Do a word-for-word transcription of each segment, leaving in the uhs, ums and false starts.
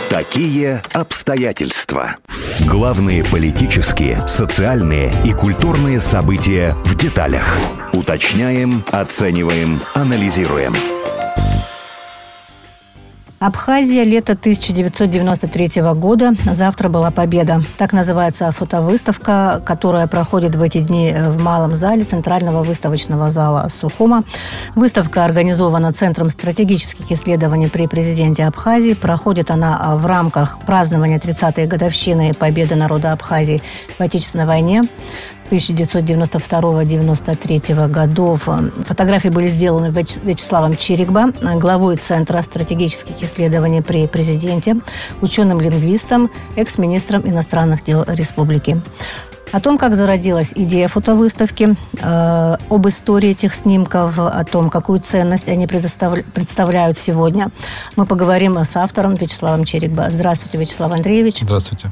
Такие обстоятельства. Главные политические, социальные и культурные события в деталях. Уточняем, оцениваем, анализируем. Абхазия, лето тысяча девятьсот девяносто третьего года. Завтра была победа. Так называется фотовыставка, которая проходит в эти дни в малом зале Центрального выставочного зала Сухума. Выставка организована Центром стратегических исследований при президенте Абхазии. Проходит она в рамках празднования тридцатой годовщины победы народа Абхазии в Отечественной войне тысяча девятьсот девяносто второго — девяносто третьего годов. Фотографии были сделаны Вячеславом Чирикбо, главой Центра стратегических исследований при президенте, ученым-лингвистом, экс-министром иностранных дел республики. О том, как зародилась идея фотовыставки, э, об истории этих снимков, о том, какую ценность они предостав... представляют сегодня, мы поговорим с автором Вячеславом Чирикбо. Здравствуйте, Вячеслав Андреевич. Здравствуйте.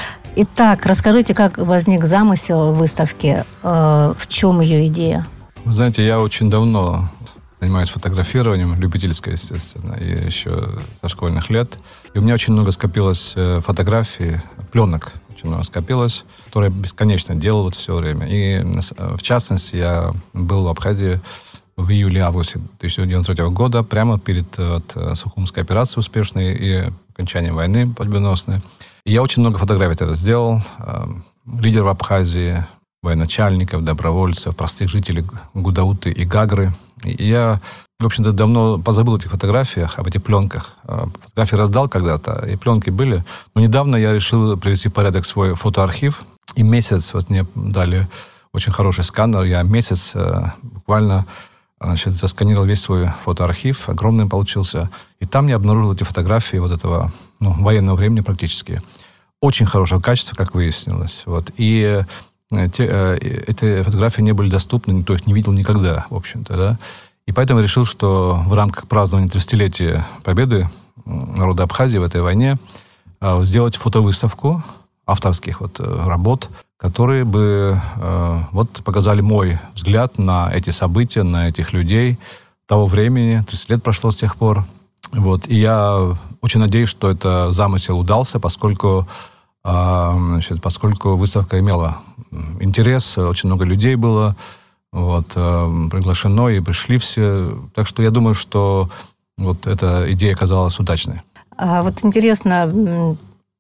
Итак, расскажите, как возник замысел выставки, э, в чем ее идея? Вы знаете, я очень давно занимаюсь фотографированием, любительское, естественно, и еще со школьных лет. И у меня очень много скопилось фотографий, пленок очень много скопилось, которые я бесконечно делал вот все время. И в частности, я был в Абхазии в июле-августе тысяча девятьсот девяносто третьего года, прямо перед вот, Сухумской операцией успешной и окончанием войны победоносной. И я очень много фотографий тогда сделал. Лидеров Абхазии, военачальников, добровольцев, простых жителей Гудауты и Гагры. И я, в общем-то, давно позабыл о этих фотографиях, об этих пленках. Фотографии раздал когда-то, и пленки были. Но недавно я решил привести в порядок свой фотоархив. И месяц, вот мне дали очень хороший сканер. Я месяц буквально значит, засканировал весь свой фотоархив. Огромный получился. И там я обнаружил эти фотографии вот этого ну, военного времени практически. Очень хорошего качества, как выяснилось. Вот. И те, э, эти фотографии не были доступны, никто их не видел никогда, в общем-то. Да? И поэтому я решил, что в рамках празднования тридцатилетия победы народа Абхазии в этой войне э, сделать фотовыставку авторских вот, работ, которые бы э, вот, показали мой взгляд на эти события, на этих людей того времени. тридцать лет прошло с тех пор. Вот. И я очень надеюсь, что это замысел удался, поскольку, э, значит, поскольку выставка имела интерес, очень много людей было вот, э, приглашено, и пришли все. Так что я думаю, что вот эта идея оказалась удачной. А вот интересно,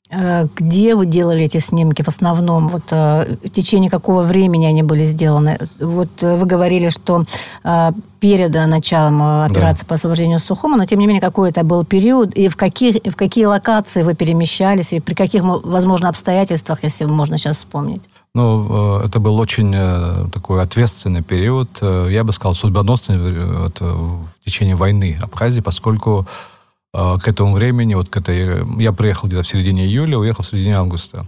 где вы делали эти снимки в основном? Вот, в течение какого времени они были сделаны? Вот вы говорили, что перед началом операции да. по освобождению Сухума, но тем не менее, какой это был период, и в, каких, в какие локации вы перемещались, и при каких, возможно, обстоятельствах, если можно сейчас вспомнить? Ну, это был очень такой ответственный период, я бы сказал, судьбоносный вот, в течение войны Абхазии, поскольку к этому времени, вот к этой, я приехал где-то в середине июля, уехал в середине августа.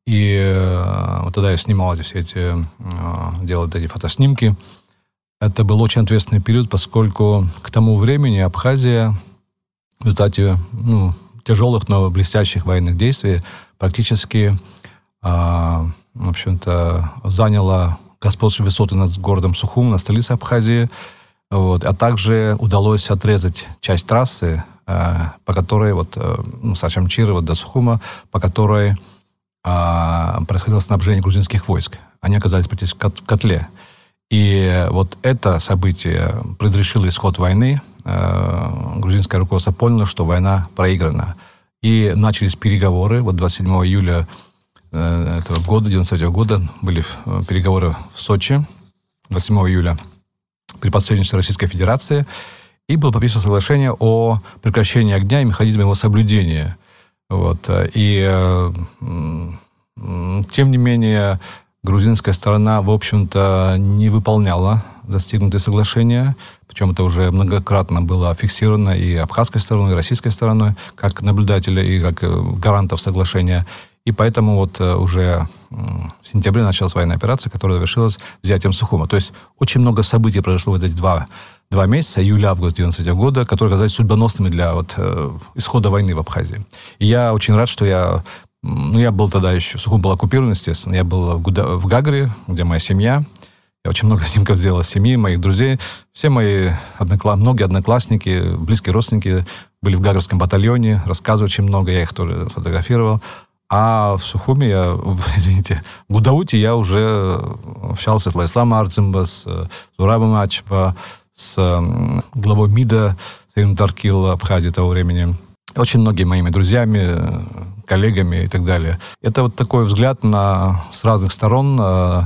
И вот тогда я снимал эти, все эти, делал эти фотоснимки. Это был очень ответственный период, поскольку к тому времени Абхазия в результате ну, тяжелых, но блестящих военных действий практически, в общем-то, заняла господствующие высоты над городом Сухум, над столицей Абхазии. Вот. А также удалось отрезать часть трассы, по которой, вот, ну, с Ачамчира вот, до Сухума, по которой а, происходило снабжение грузинских войск. Они оказались практически в котле. И вот это событие предрешило исход войны. А, грузинское руководство поняло, что война проиграна. И начались переговоры. Вот двадцать седьмого июля этого года, девяносто третьего года, были переговоры в Сочи, двадцать седьмого июля, при посредничестве Российской Федерации. И было подписано соглашение о прекращении огня и механизме его соблюдения. Вот. И, тем не менее, грузинская сторона, в общем-то, не выполняла достигнутые соглашения. Причем это уже многократно было фиксировано и абхазской стороной, и российской стороной, как наблюдателя и как гарантов соглашения. И поэтому вот уже в сентябре началась военная операция, которая завершилась взятием Сухума. То есть очень много событий произошло в эти два, два месяца, июля-август девяносто третьего года, которые оказались судьбоносными для вот, исхода войны в Абхазии. И я очень рад, что я... Ну, я был тогда еще... Сухум был оккупирован, естественно. Я был в, Гуда, в Гагре, где моя семья. Я очень много снимков сделал семьи, моих друзей. Все мои однокла... многие одноклассники, близкие родственники были в Гагарском батальоне, рассказывали очень много, я их тоже фотографировал. А в Сухуми, я, извините, в Гудауте я уже общался с Владиславом Ардзимба, с Зурабом Ачпа, с главой МИДа Саидом Таркил Абхазии того времени. Очень многими моими друзьями, коллегами и так далее. Это вот такой взгляд на, с разных сторон на,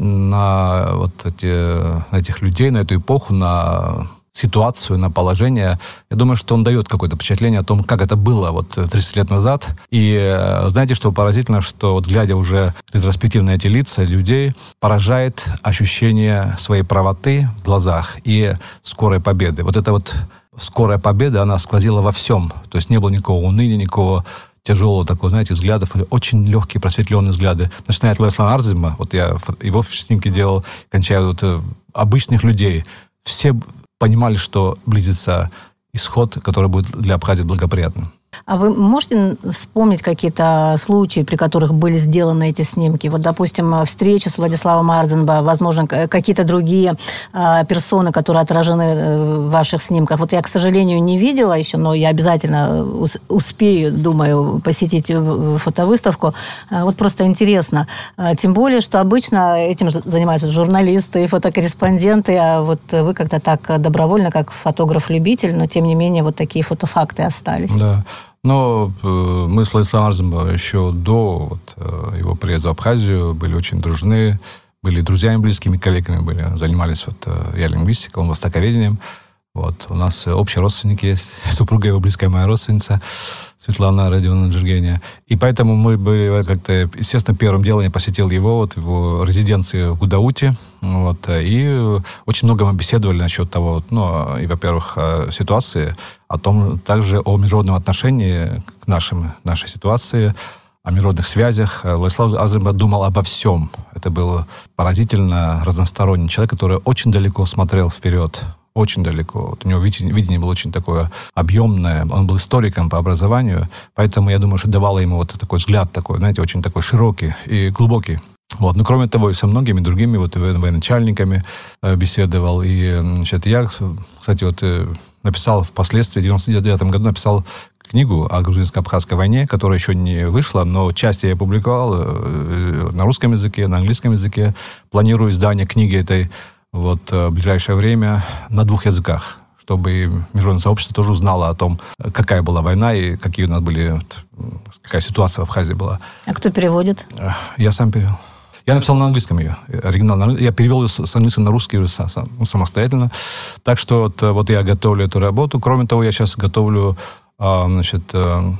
на, вот эти, на этих людей, на эту эпоху, на ситуацию, на положение. Я думаю, что он дает какое-то впечатление о том, как это было вот тридцать лет назад. И знаете, что поразительно, что вот глядя уже ретроспективно на эти лица людей, поражает ощущение своей правоты в глазах и скорой победы. Вот эта вот скорая победа, она сквозила во всем. То есть не было никакого уныния, никакого тяжелого такого, знаете, взглядов, очень легкие, просветленные взгляды. Начиная от Владислава Ардзимба, вот я его снимки делал, кончая вот обычных людей, все понимали, что близится исход, который будет для Абхазии благоприятным. А вы можете вспомнить какие-то случаи, при которых были сделаны эти снимки? Вот, допустим, встреча с Владиславом Ардзимба, возможно, какие-то другие э, персоны, которые отражены в ваших снимках. Вот я, к сожалению, не видела еще, но я обязательно ус- успею, думаю, посетить фотовыставку. Вот просто интересно. Тем более, что обычно этим занимаются журналисты и фотокорреспонденты, а вот вы как-то так добровольно, как фотограф-любитель, но, тем не менее, вот такие фотофакты остались. Да. Но э, мы с Владиславом Ардзимбом еще до вот, э, его приезда в Абхазию были очень дружны, были друзьями близкими, коллегами были, занимались вот, э, я лингвистикой, он востоковедением. Вот, у нас общие родственники есть, супруга его близкая моя родственница, Светлана Родионовна Джергения. И поэтому мы были как-то, естественно, первым делом я посетил его, вот, его резиденции в Гудауте. Вот, и очень много мы беседовали насчет того, ну, и, во-первых, ситуации, о том, также о международном отношении к нашим, нашей ситуации, о международных связях. Владислав Ардзимба думал обо всем. Это был поразительно разносторонний человек, который очень далеко смотрел вперед. Очень далеко. Вот у него видение, видение было очень такое объемное. Он был историком по образованию, поэтому, я думаю, что давало ему вот такой взгляд, такой, знаете, очень такой широкий и глубокий. Вот. Но кроме того, и со многими другими вот военачальниками э, беседовал. И, значит, я, кстати, вот э, написал впоследствии, в девяносто девятом году написал книгу о грузинско-абхазской войне, которая еще не вышла, но часть я опубликовал э, на русском языке, на английском языке. Планирую издание книги этой вот, в ближайшее время на двух языках, чтобы международное сообщество тоже узнало о том, какая была война и какие у нас были, вот, какая ситуация в Абхазии была. А кто переводит? Я сам перевел. Я написал на английском ее, оригинал. Я перевел ее с английского на русский уже самостоятельно. Так что вот, вот я готовлю эту работу. Кроме того, я сейчас готовлю, значит,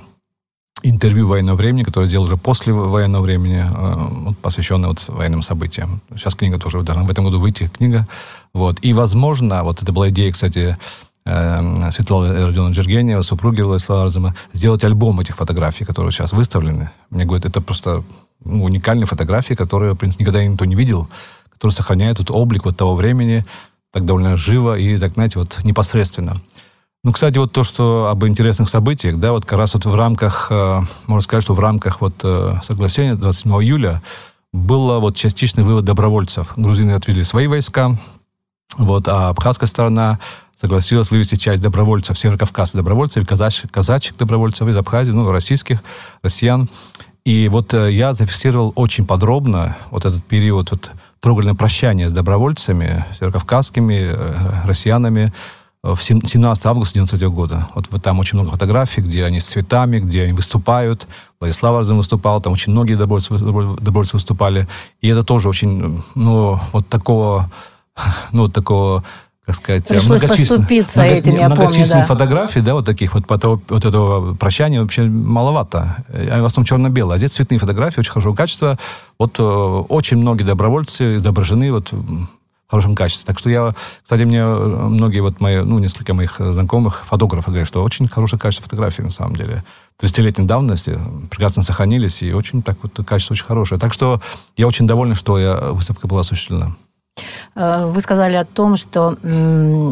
интервью военного времени, которое сделал уже после военного времени, э, посвященное вот военным событиям. Сейчас книга тоже должна в этом году выйти, книга. Вот. И, возможно, вот это была идея, кстати, э, Светланы Родионовны Джергениева, супруги Владислава Ардзимба, сделать альбом этих фотографий, которые сейчас выставлены. Мне говорят, это просто ну, уникальные фотографии, которые, в принципе, никогда никто не видел, которые сохраняют вот облик вот того времени так довольно живо и, так, знаете, вот непосредственно. Ну, кстати, вот то, что об интересных событиях, да, вот как раз вот в рамках, э, можно сказать, что в рамках вот э, соглашения двадцать седьмого июля был вот частичный вывод добровольцев. Грузины отвели свои войска, вот, а абхазская сторона согласилась вывести часть добровольцев, северокавказских добровольцев, казач, казачьих добровольцев из Абхазии, ну, российских, россиян. И вот э, я зафиксировал очень подробно вот этот период вот, трогательного прощания с добровольцами, северокавказскими, э, россиянами, в семнадцатого августа девяносто третьего года. Вот там очень много фотографий, где они с цветами, где они выступают. Владислав Ардзимба выступал, там очень многие добровольцы, добровольцы выступали. И это тоже очень, ну, вот такого, ну, вот такого, как сказать, пришлось поступиться много, этим, я помню, многочисленных да. фотографий, да, вот таких вот, вот этого прощания вообще маловато. В основном черно-белое. А здесь цветные фотографии очень хорошего качества. Вот очень многие добровольцы изображены вот в хорошем качестве. Так что я, кстати, мне многие вот мои, ну, несколько моих знакомых фотографов говорят, что очень хорошее качество фотографий на самом деле. тридцатилетней давности прекрасно сохранились, и очень так вот качество очень хорошее. Так что я очень доволен, что я, выставка была осуществлена. Вы сказали о том, что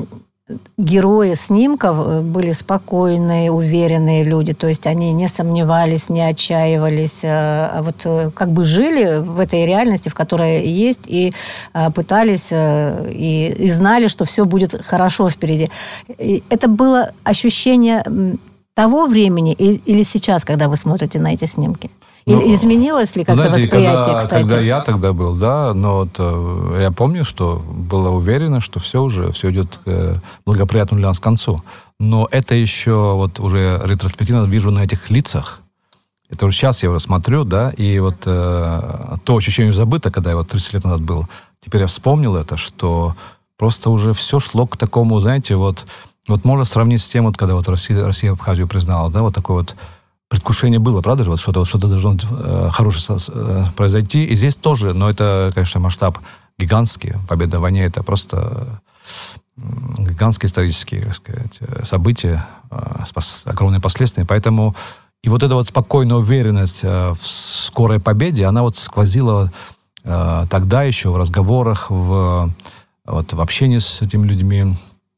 герои снимков были спокойные, уверенные люди, то есть они не сомневались, не отчаивались, а вот как бы жили в этой реальности, в которой есть, и пытались, и, и знали, что все будет хорошо впереди. И это было ощущение того времени или сейчас, когда вы смотрите на эти снимки? Или ну, изменилось ли как-то знаете, восприятие, когда, кстати? Когда я тогда был, да, но вот, я помню, что было уверено, что все уже, все идет к благоприятному для нас концу. Но это еще вот уже ретроспективно вижу на этих лицах. Это уже сейчас я уже смотрю, да, и вот э, то ощущение забыто, когда я вот тридцать лет назад был. Теперь я вспомнил это, что просто уже все шло к такому, знаете, вот, вот можно сравнить с тем, вот, когда вот Россия, Россия Абхазию признала, да, вот такой вот предвкушение было, правда же? Вот что-то, вот что-то должно э, хорошее э, произойти. И здесь тоже, но это, конечно, масштаб гигантский. Победа в войне — это просто э, гигантские исторические, так сказать, события э, с огромными последствиями. Поэтому и вот эта вот спокойная уверенность э, в скорой победе, она вот сквозила э, тогда еще в разговорах, в, вот, в общении с этими людьми.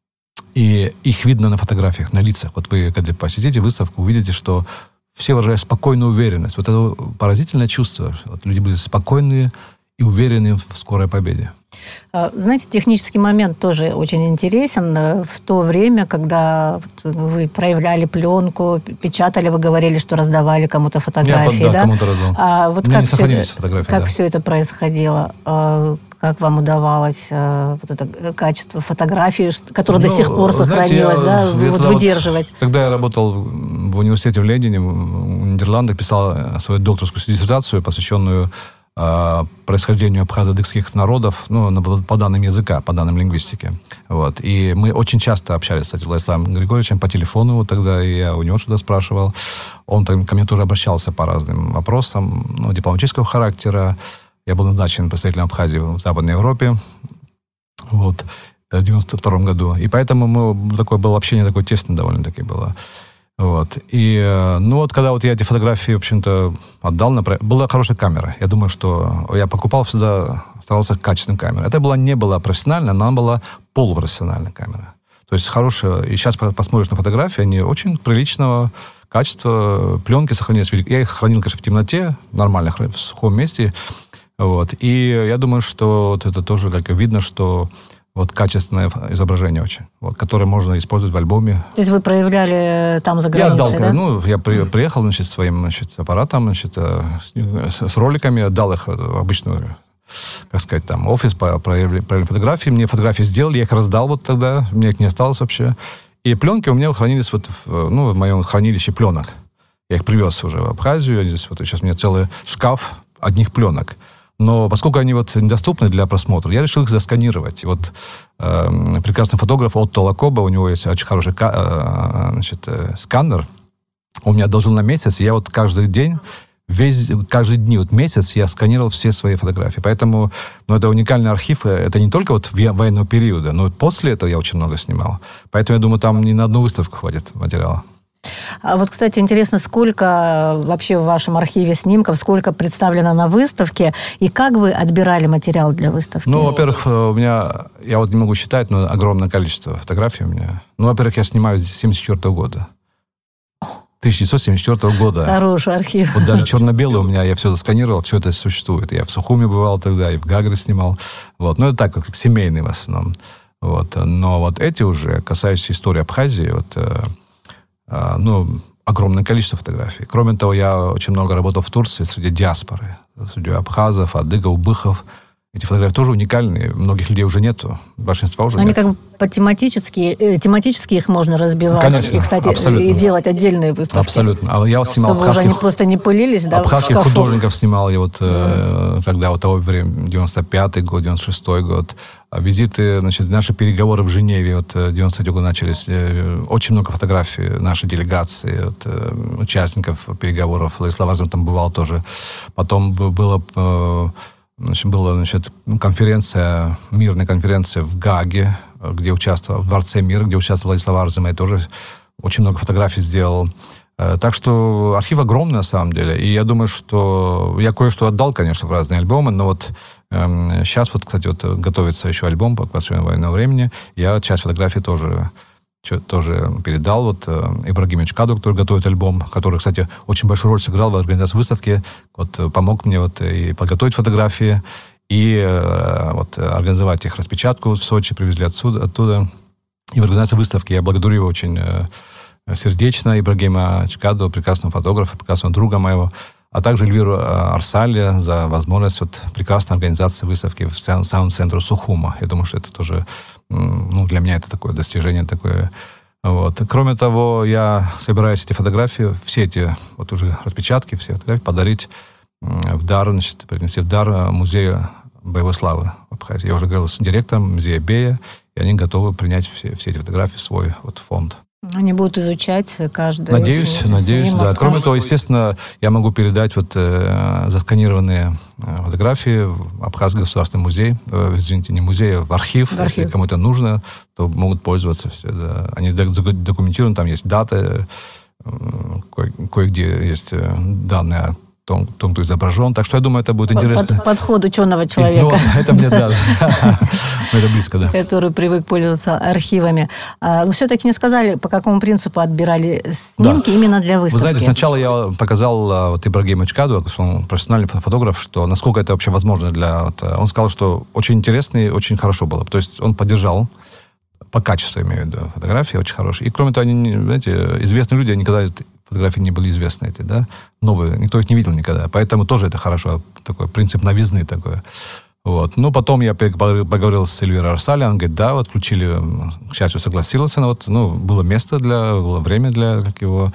И их видно на фотографиях, на лицах. Вот вы, когда посетите выставку, увидите, что все выражают спокойную уверенность. Вот это поразительное чувство. Вот люди были спокойные и уверены в скорой победе. Знаете, технический момент тоже очень интересен. В то время, когда вы проявляли пленку, печатали, вы говорили, что раздавали кому-то фотографии, Я, да? да? Кому-то раздал. А вот как, все, как да. все это происходило? Как вам удавалось э, вот это качество фотографии, которое ну, до сих пор сохранилось, знаете, я, да, вот выдерживать? Вот, когда я работал в университете в Лейдене, в Нидерландах, писал свою докторскую диссертацию, посвященную э, происхождению абхазо-адыгских народов, ну, по данным языка, по данным лингвистики. Вот. И мы очень часто общались, кстати, с Владиславом Григорьевичем по телефону, вот тогда и я у него что-то спрашивал. Он там, ко мне тоже обращался по разным вопросам, ну, дипломатического характера. Я был назначен представителем Абхазии в Западной Европе вот, в девяносто втором году. И поэтому мы, такое было общение, такое тесное довольно-таки было. Вот. И, ну вот, когда вот я эти фотографии, в общем-то, отдал, например, была хорошая камера. Я думаю, что я покупал всегда, старался качественную камеру. Это была, не была профессиональная, но она была полупрофессиональная камера. То есть хорошая. И сейчас посмотришь на фотографии, они очень приличного качества. Пленки сохранились. Я их хранил, конечно, в темноте, нормально, в сухом месте. Вот. И я думаю, что вот это тоже как видно, что вот качественное изображение очень, вот, которое можно использовать в альбоме. То есть вы проявляли там за границей, я отдал, да? Ну, я при, приехал, значит, своим, значит, аппаратом, значит, с, с роликами, отдал их в обычную, как сказать, там, офис, проявили, проявили фотографии. Мне фотографии сделали, я их раздал вот тогда, мне их не осталось вообще. И пленки у меня хранились вот в, ну, в моем хранилище пленок. Я их привез уже в Абхазию, здесь вот сейчас у меня целый шкаф одних пленок. Но поскольку они вот недоступны для просмотра, я решил их засканировать. И вот э, прекрасный фотограф Отто Лакоба, у него есть очень хороший э, значит, э, сканер. Он мне одолжил на месяц, и я вот каждый день, весь, каждый день, вот месяц я сканировал все свои фотографии. Поэтому, ну, это уникальный архив. Это не только вот военного периода, но и после этого я очень много снимал. Поэтому, я думаю, там не на одну выставку хватит материала. А вот, кстати, интересно, сколько вообще в вашем архиве снимков, сколько представлено на выставке, и как вы отбирали материал для выставки? Ну, во-первых, у меня, я вот не могу считать, но огромное количество фотографий у меня. Ну, во-первых, я снимаю с семьдесят четвёртого года. тысяча девятьсот семьдесят четвёртого года. Хороший архив. Вот даже черно-белый у меня, я все засканировал, все это существует. Я в Сухуми бывал тогда, и в Гагре снимал. Вот. Ну, это так, как семейный в основном. Вот. Но вот эти уже, касающиеся истории Абхазии, вот... ну, огромное количество фотографий. Кроме того, я очень много работал в Турции среди диаспоры, среди абхазов, адыгов, быхов. Эти фотографии тоже уникальные. Многих людей уже нету, большинства уже нет. Они нет. как бы по тематически, э, тематически их можно разбивать. Конечно, и, кстати, абсолютно. И делать отдельные выставки. Абсолютно. А я снимал чтобы абхазских, уже они просто не пылились, да, абхазских художников снимал я вот mm. э, тогда, вот того времени, девяносто пятый год, девяносто шестой год. Визиты, значит, наши переговоры в Женеве, вот девяносто третьего года начались. Э, очень много фотографий нашей делегации, вот, э, участников переговоров. Владислав Арзин там бывал тоже. Потом было... Э, Значит, была, значит, конференция, мирная конференция в Гааге, где участвовал, в Дворце мира, где участвовал Владислав Арзим. Я тоже очень много фотографий сделал. Так что архив огромный на самом деле. И я думаю, что я кое-что отдал, конечно, в разные альбомы, но вот э, сейчас вот, кстати, вот готовится еще альбом, посвященный военному времени. Я часть фотографий тоже, тоже передал. Вот э, Ибрагиму Чкаду, который готовит альбом, который, кстати, очень большую роль сыграл в организации выставки. Вот помог мне вот и подготовить фотографии, и э, вот организовать их распечатку в Сочи, привезли отсюда, оттуда. И в организации выставки я благодарю его очень э, сердечно, Ибрагима Чкаду, прекрасного фотографа, прекрасного друга моего, а также Эльвиру Арсали за возможность вот прекрасной организации выставки в самом центре Сухума. Я думаю, что это тоже, ну, для меня это такое достижение, такое. Вот. Кроме того, я собираюсь эти фотографии, все эти вот уже распечатки, все фотографии подарить в дар, значит, принести в дар музею боевой славы в Абхазии. Я уже говорил с директором музея Бея, и они готовы принять все, все эти фотографии в свой вот фонд. Они будут изучать каждый. Надеюсь, надеюсь, снимок, да. Кроме того, естественно, я могу передать вот э, засканированные фотографии в Абхазский государственный музей, э, извините, не музей, а в архив. В архив. Если кому-то нужно, то могут пользоваться. Все, да. Они документированы, там есть даты, э, ко- кое-где есть данные о том, том, кто изображен. Так что я думаю, это будет интересно. Под, подход ученого человека. Ну, это мне, да. Это близко, да. Который привык пользоваться архивами. Но все-таки не сказали, по какому принципу отбирали снимки именно для выставки. Вы знаете, сначала я показал вот Ибрагиму Чкаду, что он профессиональный фотограф, что насколько это вообще возможно для... Вот, он сказал, что очень интересно и очень хорошо было. То есть он поддержал по качеству, имею в виду, фотографии очень хорошие. И кроме того, они, знаете, известные люди, они никогда фотографии не были известны эти, да, новые, никто их не видел никогда. Поэтому тоже это хорошо, такой принцип новизны такой. Вот. Ну, потом я поговорил с Эльвирой Арсали, он говорит, да, вот включили, к счастью, согласился, но вот, ну, было место для, было время для, как его,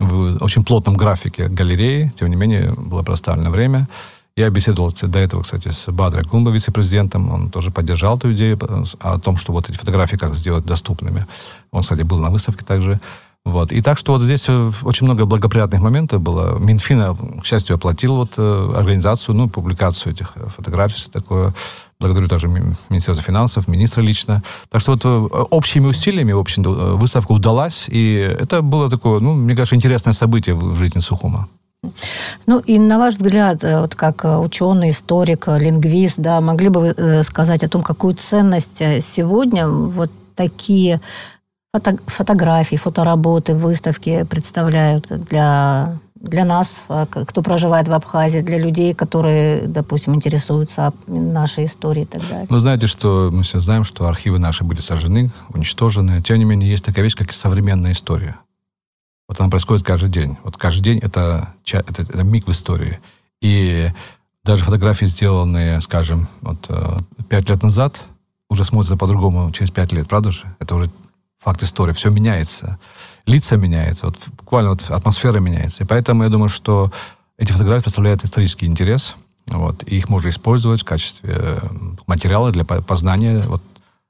в очень плотном графике галереи, тем не менее, было проставлено время. Я беседовал до этого, кстати, с Бадрой Кумба, вице-президентом, он тоже поддержал эту идею о том, что вот эти фотографии как сделать доступными. Он, кстати, был на выставке также. Вот. И так что вот здесь очень много благоприятных моментов было. Минфин, к счастью, оплатил вот организацию, ну, публикацию этих фотографий, все такое. Благодарю также Министерство финансов, министра лично. Так что вот общими усилиями, в общем, выставка удалась, и это было такое, ну, мне кажется, интересное событие в жизни Сухума. Ну, и на ваш взгляд, вот как ученый, историк, лингвист, да, могли бы вы сказать о том, какую ценность сегодня вот такие фото- фотографии, фотоработы, выставки представляют для, для нас, кто проживает в Абхазии, для людей, которые, допустим, интересуются нашей историей и так далее? Вы знаете, что мы все знаем, что архивы наши были сожжены, уничтожены. Тем не менее, есть такая вещь, как и современная история. Вот она происходит каждый день. Вот каждый день это, это, это миг в истории. И даже фотографии, сделанные, скажем, вот, пять лет назад, уже смотрятся по-другому через пять лет, правда же? Это уже факт истории. Все меняется. Лица меняются. Вот, буквально вот, атмосфера меняется. И поэтому я думаю, что эти фотографии представляют исторический интерес. Вот, и их можно использовать в качестве материала для познания вот,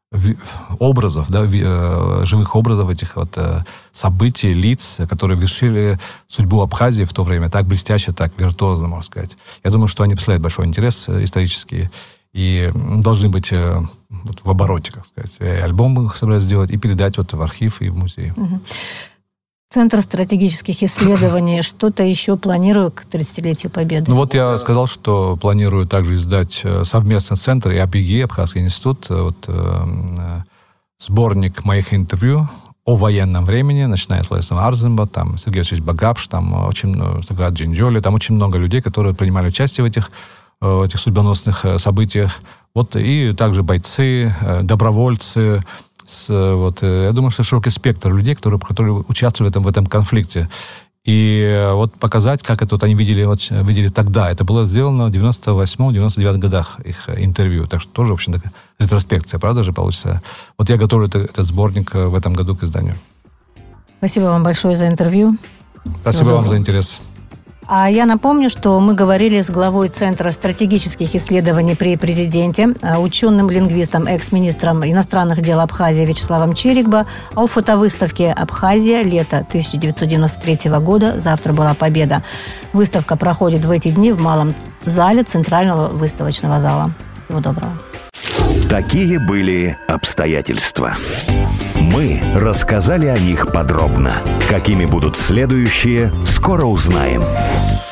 образов, да, живых образов этих вот событий, лиц, которые вершили судьбу Абхазии в то время так блестяще, так виртуозно, можно сказать. Я думаю, что они представляют большой интерес исторический и должны быть вот, в обороте, как сказать. И альбом их собираются сделать и передать вот в архив и в музей. Угу. Центр стратегических исследований что-то еще планирует к тридцатилетию Победы? Ну вот я сказал, что планирую также издать совместно с центром и АПИГИ, Абхазский институт, вот, э, сборник моих интервью о военном времени, начиная с Владислава Арзымба, там Сергей Васильевич Багапш, там очень много, Джинджоли, там очень много людей, которые принимали участие в этих, в этих судьбоносных событиях. Вот, и также бойцы, добровольцы. С, вот, я думаю, что широкий спектр людей, которые, которые участвовали в этом, в этом конфликте. И вот показать, как это вот они видели, вот, видели тогда. Это было сделано в девяносто восьмом - девяносто девятом годах, их интервью. Так что тоже, в общем, такая ретроспекция, правда же, получится? Вот я готовлю это, этот сборник в этом году к изданию. Спасибо вам большое за интервью. Спасибо Тоже. вам за интерес. А я напомню, что мы говорили с главой Центра стратегических исследований при президенте, ученым-лингвистом, экс-министром иностранных дел Абхазии Вячеславом Черикбо о фотовыставке «Абхазия. Лето тысяча девятьсот девяносто третьего года. Завтра была победа». Выставка проходит в эти дни в малом зале Центрального выставочного зала. Всего доброго. Такие были обстоятельства. Мы рассказали о них подробно. Какими будут следующие, скоро узнаем.